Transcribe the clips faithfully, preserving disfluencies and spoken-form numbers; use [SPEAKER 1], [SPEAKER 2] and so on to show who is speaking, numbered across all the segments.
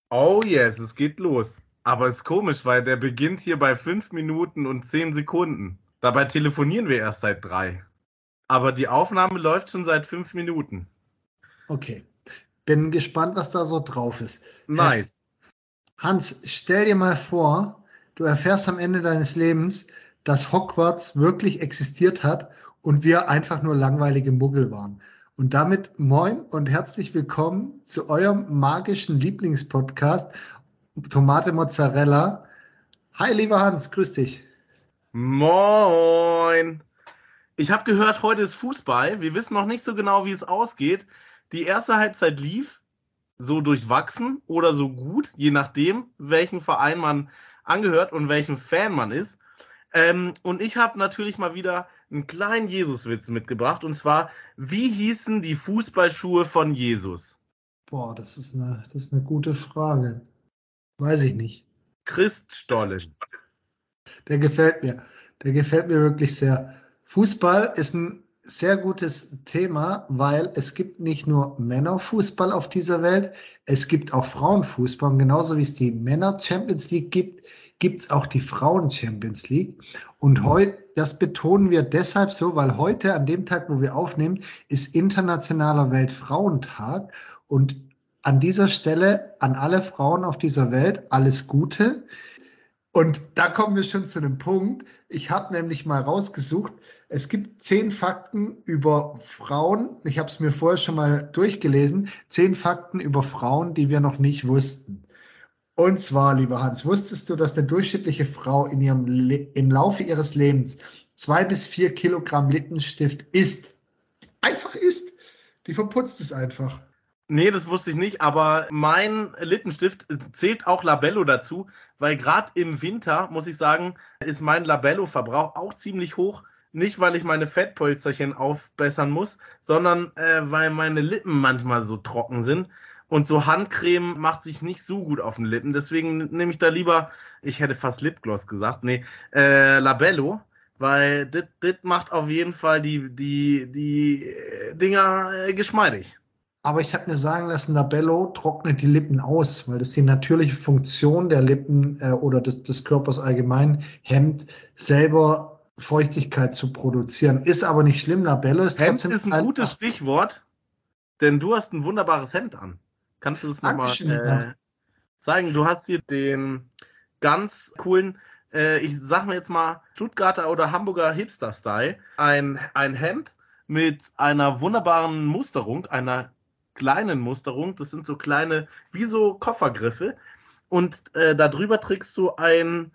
[SPEAKER 1] Oh yes, es geht los. Aber es ist komisch, weil der beginnt hier bei fünf Minuten und zehn Sekunden. Dabei telefonieren wir erst seit drei. Aber die Aufnahme läuft schon seit fünf Minuten.
[SPEAKER 2] Okay, bin gespannt, was da so drauf ist. Heftig.
[SPEAKER 1] Nice.
[SPEAKER 2] Hans, stell dir mal vor, du erfährst am Ende deines Lebens, dass Hogwarts wirklich existiert hat und wir einfach nur langweilige Muggel waren. Und damit moin und herzlich willkommen zu eurem magischen Lieblingspodcast Tomate Mozzarella. Hi, lieber Hans, grüß dich.
[SPEAKER 1] Moin. Ich habe gehört, heute ist Fußball. Wir wissen noch nicht so genau, wie es ausgeht. Die erste Halbzeit lief so durchwachsen oder so gut, je nachdem, welchen Verein man angehört und welchem Fan man ist. Ähm, und ich habe natürlich mal wieder einen kleinen Jesuswitz mitgebracht. Und zwar, wie hießen die Fußballschuhe von Jesus?
[SPEAKER 2] Boah, das ist eine, das ist eine gute Frage. Weiß ich nicht.
[SPEAKER 1] Christstollen.
[SPEAKER 2] Der gefällt mir. Der gefällt mir wirklich sehr. Fußball ist ein sehr gutes Thema, weil es gibt nicht nur Männerfußball auf dieser Welt, es gibt auch Frauenfußball. Und genauso wie es die Männer Champions League gibt, gibt es auch die Frauen Champions League. Und heute, das betonen wir deshalb so, weil heute, an dem Tag, wo wir aufnehmen, ist Internationaler Weltfrauentag. Und an dieser Stelle an alle Frauen auf dieser Welt alles Gute. Und da kommen wir schon zu einem Punkt. Ich habe nämlich mal rausgesucht, es gibt zehn Fakten über Frauen. Ich habe es mir vorher schon mal durchgelesen. Zehn Fakten über Frauen, die wir noch nicht wussten. Und zwar, lieber Hans, wusstest du, dass eine durchschnittliche Frau in ihrem Le im Laufe ihres Lebens zwei bis vier Kilogramm Lippenstift isst? Einfach isst. Die verputzt es einfach.
[SPEAKER 1] Nee, das wusste ich nicht, aber mein Lippenstift zählt auch Labello dazu, weil gerade im Winter, muss ich sagen, ist mein Labello-Verbrauch auch ziemlich hoch. Nicht, weil ich meine Fettpölzerchen aufbessern muss, sondern äh, weil meine Lippen manchmal so trocken sind. Und so Handcreme macht sich nicht so gut auf den Lippen. Deswegen nehme ich da lieber, ich hätte fast Lipgloss gesagt, nee, äh, Labello, weil das macht auf jeden Fall die, die, die äh, Dinger äh, geschmeidig.
[SPEAKER 2] Aber ich habe mir sagen lassen, Labello trocknet die Lippen aus, weil das die natürliche Funktion der Lippen äh, oder des, des Körpers allgemein hemmt, selber Feuchtigkeit zu produzieren. Ist aber nicht schlimm. Labello ist
[SPEAKER 1] Hemd
[SPEAKER 2] trotzdem
[SPEAKER 1] ist ein gutes
[SPEAKER 2] einfach.
[SPEAKER 1] Stichwort, denn du hast ein wunderbares Hemd an. Kannst du das nochmal
[SPEAKER 2] Dankeschön, lieber Hans.
[SPEAKER 1] äh, zeigen? Du hast hier den ganz coolen, äh, ich sag mir jetzt mal, Stuttgarter oder Hamburger Hipster-Style. Ein, ein Hemd mit einer wunderbaren Musterung, einer kleinen Musterung. Das sind so kleine, wie so Koffergriffe. Und äh, darüber trägst du ein,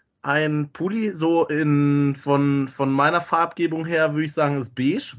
[SPEAKER 1] ein Pulli, so in, von, von meiner Farbgebung her, würde ich sagen, ist beige.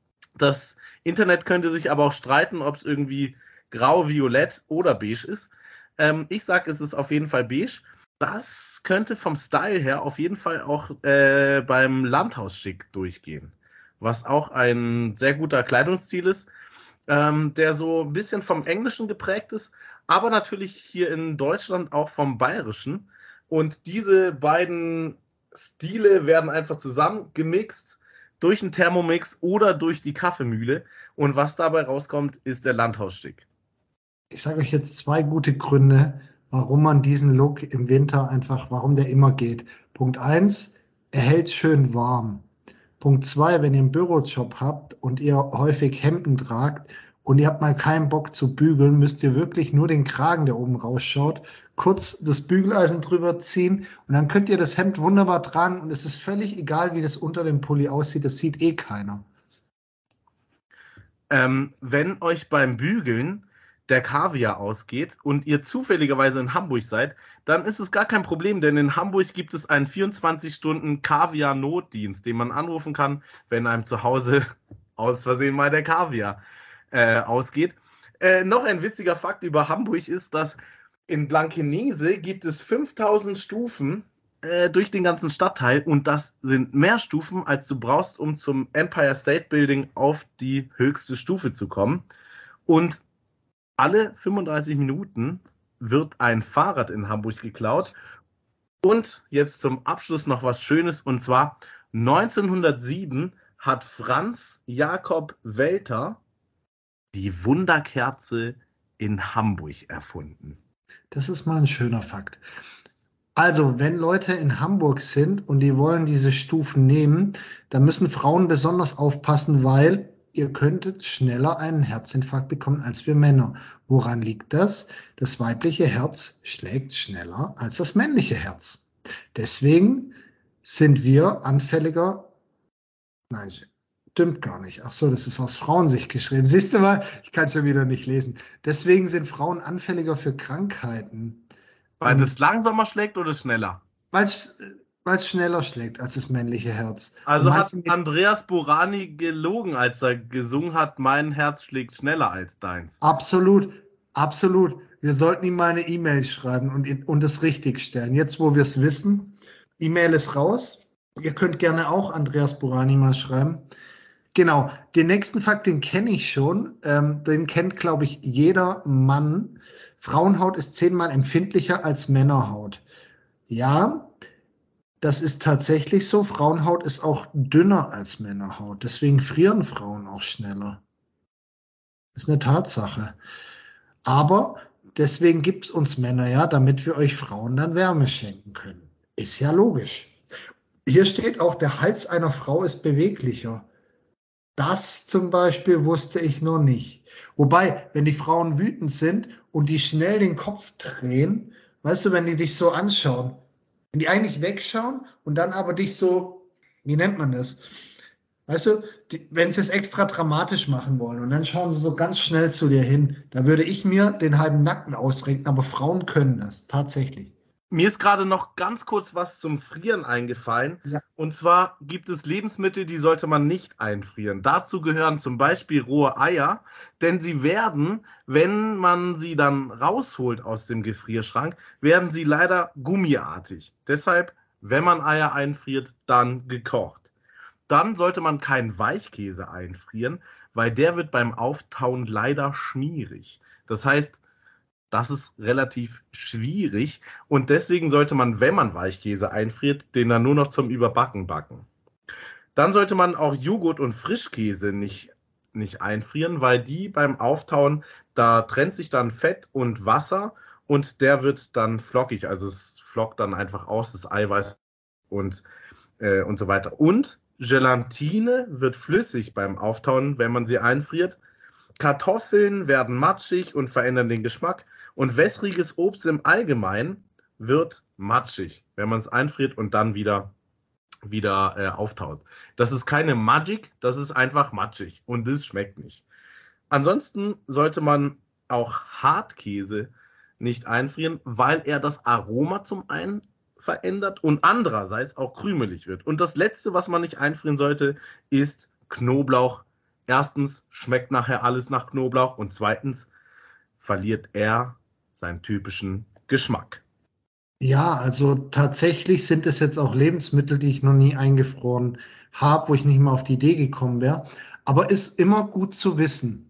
[SPEAKER 1] Das Internet könnte sich aber auch streiten, ob es irgendwie grau, violett oder beige ist. Ähm, ich sage, es ist auf jeden Fall beige. Das könnte vom Style her auf jeden Fall auch äh, beim Landhausschick durchgehen. Was auch ein sehr guter Kleidungsstil ist, ähm, der so ein bisschen vom Englischen geprägt ist, aber natürlich hier in Deutschland auch vom Bayerischen. Und diese beiden Stile werden einfach zusammengemixt durch einen Thermomix oder durch die Kaffeemühle. Und was dabei rauskommt, ist der Landhausstick.
[SPEAKER 2] Ich sage euch jetzt zwei gute Gründe, warum man diesen Look im Winter einfach, warum der immer geht. Punkt eins, er hält schön warm. Punkt zwei, wenn ihr einen Bürojob habt und ihr häufig Hemden tragt und ihr habt mal keinen Bock zu bügeln, müsst ihr wirklich nur den Kragen, der oben rausschaut, kurz das Bügeleisen drüber ziehen und dann könnt ihr das Hemd wunderbar tragen und es ist völlig egal, wie das unter dem Pulli aussieht, das sieht eh keiner.
[SPEAKER 1] Ähm, wenn euch beim Bügeln der Kaviar ausgeht und ihr zufälligerweise in Hamburg seid, dann ist es gar kein Problem, denn in Hamburg gibt es einen vierundzwanzig Stunden Kaviar-Notdienst, den man anrufen kann, wenn einem zu Hause aus Versehen mal der Kaviar äh, ausgeht. Äh, noch ein witziger Fakt über Hamburg ist, dass in Blankenese gibt es fünftausend Stufen äh, durch den ganzen Stadtteil und das sind mehr Stufen, als du brauchst, um zum Empire State Building auf die höchste Stufe zu kommen. Und alle fünfunddreißig Minuten wird ein Fahrrad in Hamburg geklaut. Und jetzt zum Abschluss noch was Schönes, und zwar neunzehnhundertsieben hat Franz Jakob Welter die Wunderkerze in Hamburg erfunden.
[SPEAKER 2] Das ist mal ein schöner Fakt. Also, wenn Leute in Hamburg sind und die wollen diese Stufen nehmen, dann müssen Frauen besonders aufpassen, weil ihr könntet schneller einen Herzinfarkt bekommen als wir Männer. Woran liegt das? Das weibliche Herz schlägt schneller als das männliche Herz. Deswegen sind wir anfälliger. Nein, stimmt gar nicht. Ach so, das ist aus Frauensicht geschrieben. Siehst du mal, ich kann es schon wieder nicht lesen. Deswegen sind Frauen anfälliger für Krankheiten.
[SPEAKER 1] Weil
[SPEAKER 2] Und
[SPEAKER 1] das langsamer schlägt oder schneller?
[SPEAKER 2] weil es schneller schlägt als das männliche Herz. Und
[SPEAKER 1] Also hat
[SPEAKER 2] manche mit
[SPEAKER 1] Andreas Burani gelogen, als er gesungen hat, mein Herz schlägt schneller als deins.
[SPEAKER 2] absolut, absolut. Wir sollten ihm mal eine E-Mail schreiben und, ihn- und es richtig stellen. Jetzt, wo wir es wissen, E-Mail ist raus. Ihr könnt gerne auch Andreas Burani mal schreiben. Genau, den nächsten Fakt, den kenne ich schon. Ähm, den kennt, glaube ich, jeder Mann. Frauenhaut ist zehnmal empfindlicher als Männerhaut. Ja, das ist tatsächlich so. Frauenhaut ist auch dünner als Männerhaut. Deswegen frieren Frauen auch schneller. Das ist eine Tatsache. Aber deswegen gibt es uns Männer ja, damit wir euch Frauen dann Wärme schenken können. Ist ja logisch. Hier steht auch, der Hals einer Frau ist beweglicher. Das zum Beispiel wusste ich noch nicht. Wobei, wenn die Frauen wütend sind und die schnell den Kopf drehen, weißt du, wenn die dich so anschauen, wenn die eigentlich wegschauen und dann aber dich so, wie nennt man das? Weißt du, die, wenn sie es extra dramatisch machen wollen und dann schauen sie so ganz schnell zu dir hin, da würde ich mir den halben Nacken ausrenken, aber Frauen können das tatsächlich.
[SPEAKER 1] Mir ist gerade noch ganz kurz was zum Frieren eingefallen.
[SPEAKER 2] Ja.
[SPEAKER 1] Und zwar gibt es Lebensmittel, die sollte man nicht einfrieren. Dazu gehören zum Beispiel rohe Eier, denn sie werden, wenn man sie dann rausholt aus dem Gefrierschrank, werden sie leider gummiartig. Deshalb, wenn man Eier einfriert, dann gekocht. Dann sollte man keinen Weichkäse einfrieren, weil der wird beim Auftauen leider schmierig. Das heißt, das ist relativ schwierig und deswegen sollte man, wenn man Weichkäse einfriert, den dann nur noch zum Überbacken backen. Dann sollte man auch Joghurt und Frischkäse nicht, nicht einfrieren, weil die beim Auftauen, da trennt sich dann Fett und Wasser und der wird dann flockig. Also es flockt dann einfach aus, das Eiweiß und, äh, und so weiter. Und Gelatine wird flüssig beim Auftauen, wenn man sie einfriert. Kartoffeln werden matschig und verändern den Geschmack. Und wässriges Obst im Allgemeinen wird matschig, wenn man es einfriert und dann wieder, wieder äh, auftaut. Das ist keine Magic, das ist einfach matschig und das schmeckt nicht. Ansonsten sollte man auch Hartkäse nicht einfrieren, weil er das Aroma zum einen verändert und andererseits auch krümelig wird. Und das Letzte, was man nicht einfrieren sollte, ist Knoblauch. Erstens schmeckt nachher alles nach Knoblauch und zweitens verliert er seinen typischen Geschmack.
[SPEAKER 2] Ja, also tatsächlich sind es jetzt auch Lebensmittel, die ich noch nie eingefroren habe, wo ich nicht mal auf die Idee gekommen wäre. Aber ist immer gut zu wissen.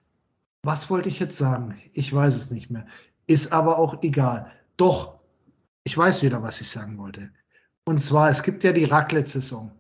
[SPEAKER 2] Was wollte ich jetzt sagen? Ich weiß es nicht mehr. Ist aber auch egal. Doch, ich weiß wieder, was ich sagen wollte. Und zwar, es gibt ja die Raclette-Saison.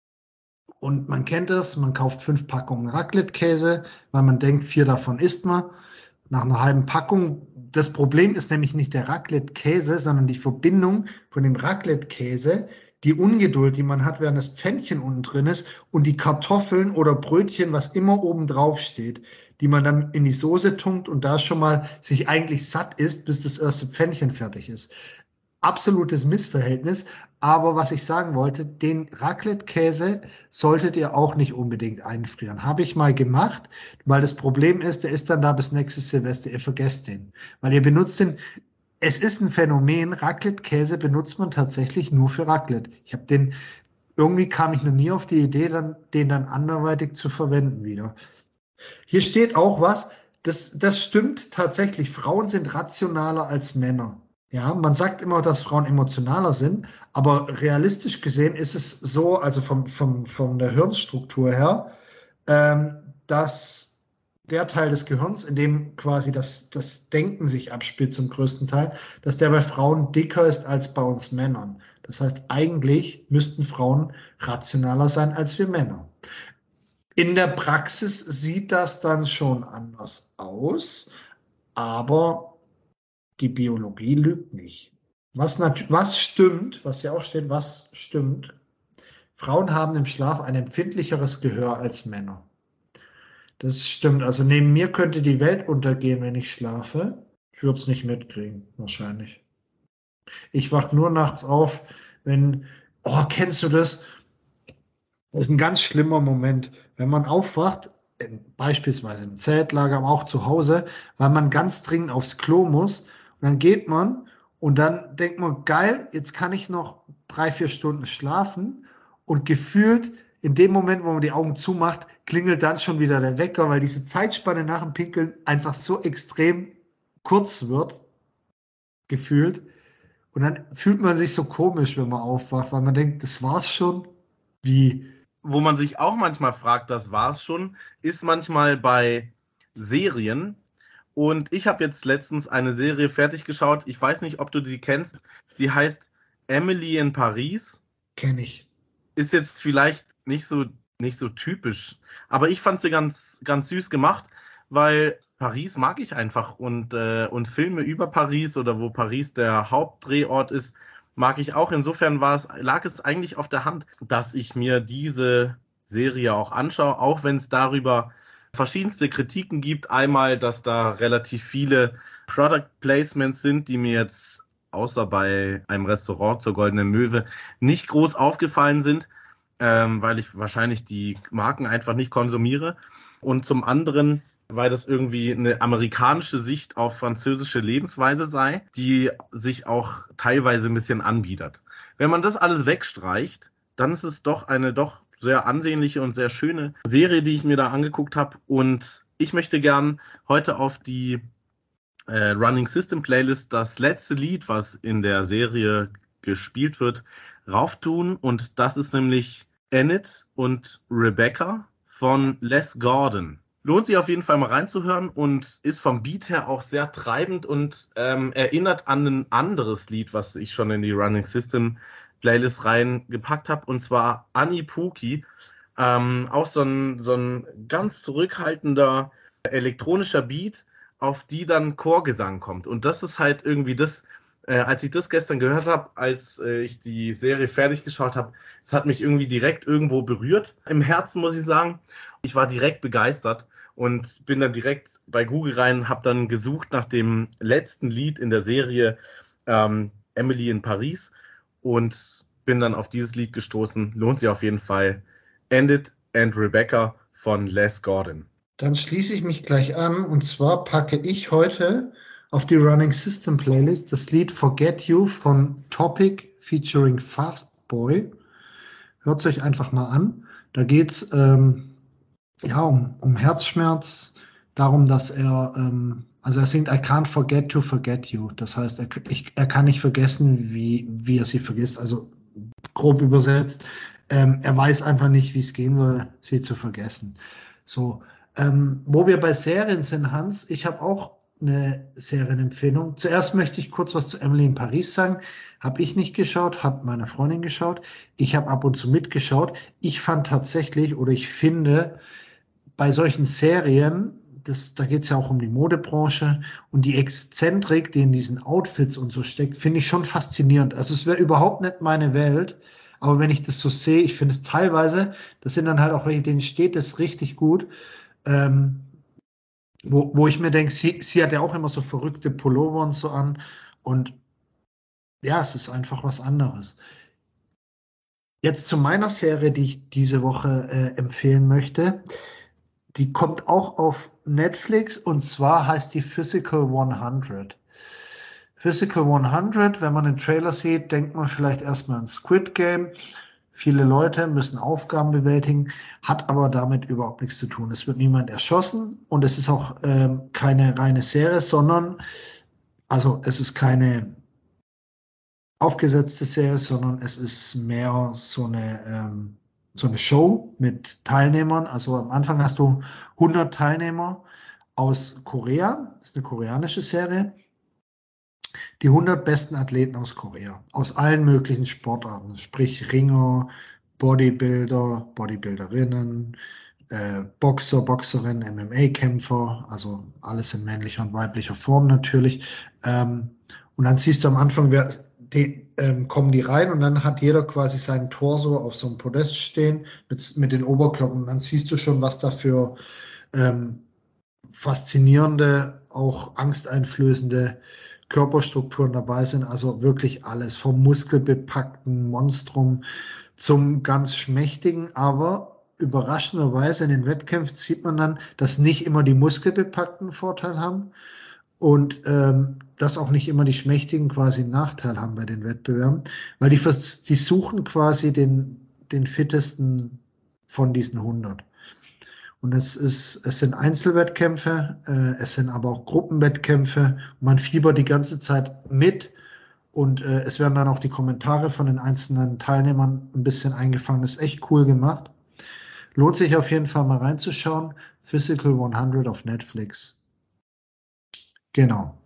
[SPEAKER 2] Und man kennt es, man kauft fünf Packungen Raclette-Käse, weil man denkt, vier davon isst man. Nach einer halben Packung. Das Problem ist nämlich nicht der Raclette-Käse, sondern die Verbindung von dem Raclette-Käse, die Ungeduld, die man hat, während das Pfännchen unten drin ist und die Kartoffeln oder Brötchen, was immer oben drauf steht, die man dann in die Soße tunkt und da schon mal sich eigentlich satt isst, bis das erste Pfännchen fertig ist. Absolutes Missverhältnis. Aber was ich sagen wollte, den Raclette-Käse solltet ihr auch nicht unbedingt einfrieren. Habe ich mal gemacht, weil das Problem ist, der ist dann da bis nächstes Silvester. Ihr vergesst den. Weil ihr benutzt den. Es ist ein Phänomen. Raclette-Käse benutzt man tatsächlich nur für Raclette. Ich habe den, irgendwie kam ich noch nie auf die Idee, dann, den dann anderweitig zu verwenden wieder. Hier steht auch was, das, das stimmt tatsächlich. Frauen sind rationaler als Männer. Ja, man sagt immer, dass Frauen emotionaler sind, aber realistisch gesehen ist es so, also vom, vom, von der Hirnstruktur her, ähm, dass der Teil des Gehirns, in dem quasi das, das Denken sich abspielt zum größten Teil, dass der bei Frauen dicker ist als bei uns Männern. Das heißt, eigentlich müssten Frauen rationaler sein als wir Männer. In der Praxis sieht das dann schon anders aus, aber die Biologie lügt nicht. Was, was stimmt, was ja auch steht, was stimmt, Frauen haben im Schlaf ein empfindlicheres Gehör als Männer. Das stimmt. Also neben mir könnte die Welt untergehen, wenn ich schlafe. Ich würde es nicht mitkriegen, wahrscheinlich. Ich wache nur nachts auf, wenn, oh, kennst du das? Das ist ein ganz schlimmer Moment, wenn man aufwacht, beispielsweise im Zeltlager, aber auch zu Hause, weil man ganz dringend aufs Klo muss. Und dann geht man und dann denkt man, geil, jetzt kann ich noch drei, vier Stunden schlafen. Und gefühlt in dem Moment, wo man die Augen zumacht, klingelt dann schon wieder der Wecker, weil diese Zeitspanne nach dem Pinkeln einfach so extrem kurz wird, gefühlt. Und dann fühlt man sich so komisch, wenn man aufwacht, weil man denkt, das war's schon. Wie?
[SPEAKER 1] Wo man sich auch manchmal fragt, das war's schon, ist manchmal bei Serien. Und ich habe jetzt letztens eine Serie fertig geschaut. Ich weiß nicht, ob du die kennst. Die heißt Emily in Paris.
[SPEAKER 2] Kenn ich.
[SPEAKER 1] Ist jetzt vielleicht nicht so, nicht so typisch, aber ich fand sie ganz, ganz süß gemacht, weil Paris mag ich einfach und, äh, und Filme über Paris oder wo Paris der Hauptdrehort ist, mag ich auch. Insofern war es, lag es eigentlich auf der Hand, dass ich mir diese Serie auch anschaue, auch wenn es darüber verschiedenste Kritiken gibt. Einmal, dass da relativ viele Product Placements sind, die mir jetzt außer bei einem Restaurant zur Goldenen Möwe nicht groß aufgefallen sind, ähm, weil ich wahrscheinlich die Marken einfach nicht konsumiere. Und zum anderen, weil das irgendwie eine amerikanische Sicht auf französische Lebensweise sei, die sich auch teilweise ein bisschen anbietet. Wenn man das alles wegstreicht, dann ist es doch eine doch sehr ansehnliche und sehr schöne Serie, die ich mir da angeguckt habe. Und ich möchte gern heute auf die äh, Running System Playlist das letzte Lied, was in der Serie gespielt wird, rauftun. Und das ist nämlich Enid und Rebecca von Les Gordon. Lohnt sich auf jeden Fall mal reinzuhören und ist vom Beat her auch sehr treibend und ähm, erinnert an ein anderes Lied, was ich schon in die Running System Playlist reingepackt habe, und zwar Annie Pookie. Ähm, auch so ein, so ein ganz zurückhaltender elektronischer Beat, auf die dann Chorgesang kommt. Und das ist halt irgendwie das, äh, als ich das gestern gehört habe, als äh, ich die Serie fertig geschaut habe, es hat mich irgendwie direkt irgendwo berührt. Im Herzen, muss ich sagen. Ich war direkt begeistert und bin dann direkt bei Google rein, habe dann gesucht nach dem letzten Lied in der Serie ähm, Emily in Paris und bin dann auf dieses Lied gestoßen. Lohnt sich auf jeden Fall. Enid and Rebecca von Les Gordon.
[SPEAKER 2] Dann schließe ich mich gleich an, und zwar packe ich heute auf die Running System Playlist das Lied Forget You von Topic featuring Fastboy. Hört es euch einfach mal an. Da geht es ähm, ja, um, um Herzschmerz, darum, dass er, ähm, also er singt I can't forget to forget you. Das heißt, er, ich, er kann nicht vergessen, wie, wie er sie vergisst. Also grob übersetzt, ähm, er weiß einfach nicht, wie es gehen soll, sie zu vergessen. So. Ähm, wo wir bei Serien sind, Hans, ich habe auch eine Serienempfehlung. Zuerst möchte ich kurz was zu Emily in Paris sagen. Habe ich nicht geschaut, hat meine Freundin geschaut. Ich habe ab und zu mitgeschaut. Ich fand tatsächlich, oder ich finde, bei solchen Serien, das, da geht es ja auch um die Modebranche und die Exzentrik, die in diesen Outfits und so steckt, finde ich schon faszinierend. Also es wäre überhaupt nicht meine Welt, aber wenn ich das so sehe, ich finde es teilweise, das sind dann halt auch welche, denen steht es richtig gut. Ähm, wo, wo ich mir denke, sie, sie hat ja auch immer so verrückte Pullover und so an. Und ja, es ist einfach was anderes. Jetzt zu meiner Serie, die ich diese Woche äh, empfehlen möchte. Die kommt auch auf Netflix, und zwar heißt die Physical hundert. Physical hundert, wenn man den Trailer sieht, denkt man vielleicht erstmal an Squid Game. Viele Leute müssen Aufgaben bewältigen, hat aber damit überhaupt nichts zu tun. Es wird niemand erschossen und es ist auch ähm, keine reine Serie, sondern, also es ist keine aufgesetzte Serie, sondern es ist mehr so eine, ähm, so eine Show mit Teilnehmern. Also am Anfang hast du hundert Teilnehmer aus Korea, das ist eine koreanische Serie. Die hundert besten Athleten aus Korea, aus allen möglichen Sportarten, sprich Ringer, Bodybuilder, Bodybuilderinnen, äh, Boxer, Boxerin, M M A-Kämpfer, also alles in männlicher und weiblicher Form natürlich. Ähm, und dann siehst du am Anfang, wer, die, ähm, kommen die rein und dann hat jeder quasi seinen Torso auf so einem Podest stehen mit, mit den Oberkörpern. Und dann siehst du schon, was da für ähm, faszinierende, auch angsteinflößende Körperstrukturen dabei sind. Also wirklich alles, vom muskelbepackten Monstrum zum ganz schmächtigen, aber überraschenderweise in den Wettkämpfen sieht man dann, dass nicht immer die muskelbepackten Vorteil haben und ähm, dass auch nicht immer die Schmächtigen quasi einen Nachteil haben bei den Wettbewerben, weil die, vers- die suchen quasi den, den fittesten von diesen hundert. Und es ist, es sind Einzelwettkämpfe, äh, es sind aber auch Gruppenwettkämpfe. Man fiebert die ganze Zeit mit und äh, es werden dann auch die Kommentare von den einzelnen Teilnehmern ein bisschen eingefangen. Das ist echt cool gemacht. Lohnt sich auf jeden Fall mal reinzuschauen. Physical hundert auf Netflix. Genau.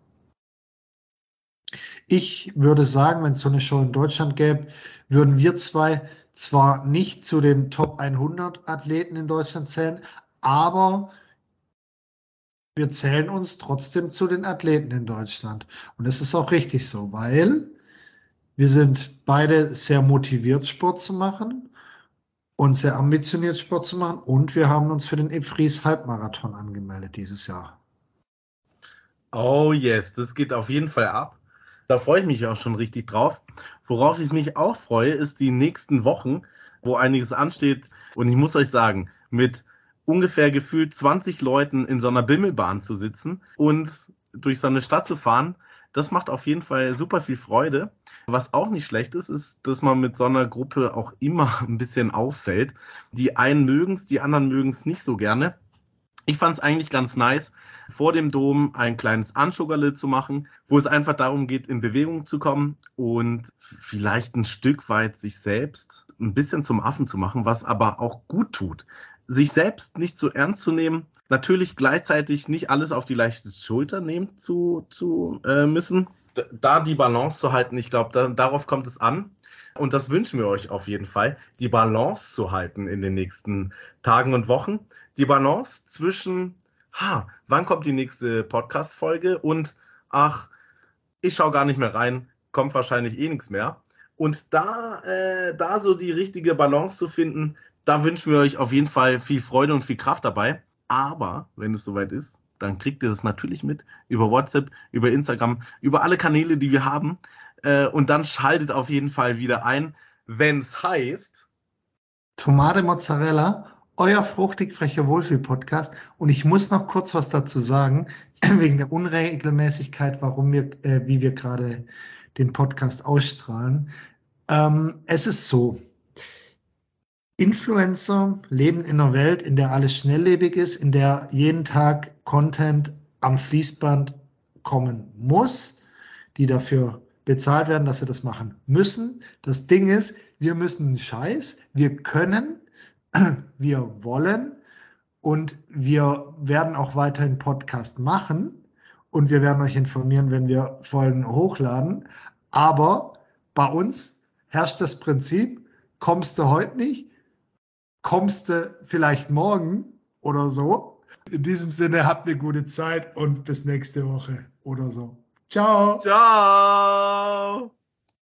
[SPEAKER 2] Ich würde sagen, wenn es so eine Show in Deutschland gäbe, würden wir zwei zwar nicht zu den Top hundert Athleten in Deutschland zählen, aber wir zählen uns trotzdem zu den Athleten in Deutschland. Und das ist auch richtig so, weil wir sind beide sehr motiviert, Sport zu machen und sehr ambitioniert, Sport zu machen. Und wir haben uns für den Ypres Halbmarathon angemeldet dieses Jahr.
[SPEAKER 1] Oh yes, das geht auf jeden Fall ab. Da freue ich mich auch schon richtig drauf. Worauf ich mich auch freue, ist die nächsten Wochen, wo einiges ansteht. Und ich muss euch sagen, mit ungefähr gefühlt zwanzig Leuten in so einer Bimmelbahn zu sitzen und durch so eine Stadt zu fahren, das macht auf jeden Fall super viel Freude. Was auch nicht schlecht ist, ist, dass man mit so einer Gruppe auch immer ein bisschen auffällt. Die einen mögen es, die anderen mögen es nicht so gerne. Ich fand es eigentlich ganz nice, vor dem Dom ein kleines Anschuggerle zu machen, wo es einfach darum geht, in Bewegung zu kommen und vielleicht ein Stück weit sich selbst ein bisschen zum Affen zu machen, was aber auch gut tut. Sich selbst nicht so ernst zu nehmen, natürlich gleichzeitig nicht alles auf die leichte Schulter nehmen zu, zu äh, müssen. D- Da die Balance zu halten, ich glaube, da, darauf kommt es an. Und das wünschen wir euch auf jeden Fall, die Balance zu halten in den nächsten Tagen und Wochen. Die Balance zwischen, ha, wann kommt die nächste Podcast-Folge und, ach, ich schaue gar nicht mehr rein, kommt wahrscheinlich eh nichts mehr. Und da, äh, da so die richtige Balance zu finden, da wünschen wir euch auf jeden Fall viel Freude und viel Kraft dabei. Aber wenn es soweit ist, dann kriegt ihr das natürlich mit über WhatsApp, über Instagram, über alle Kanäle, die wir haben. Äh, und dann schaltet auf jeden Fall wieder ein, wenn es heißt.
[SPEAKER 2] Tomate Mozzarella, euer fruchtig frecher Wohlfühl-Podcast. Und ich muss noch kurz was dazu sagen, wegen der Unregelmäßigkeit, warum wir, äh, wie wir gerade den Podcast ausstrahlen. Ähm, es ist so, Influencer leben in einer Welt, in der alles schnelllebig ist, in der jeden Tag Content am Fließband kommen muss, die dafür bezahlt werden, dass sie das machen müssen. Das Ding ist, wir müssen einen Scheiß, wir können, wir wollen und wir werden auch weiterhin Podcast machen und wir werden euch informieren, wenn wir Folgen hochladen. Aber bei uns herrscht das Prinzip, kommst du heute nicht, kommst du vielleicht morgen oder so. In diesem Sinne, habt eine gute Zeit und bis nächste Woche oder so. Ciao.
[SPEAKER 1] Ciao!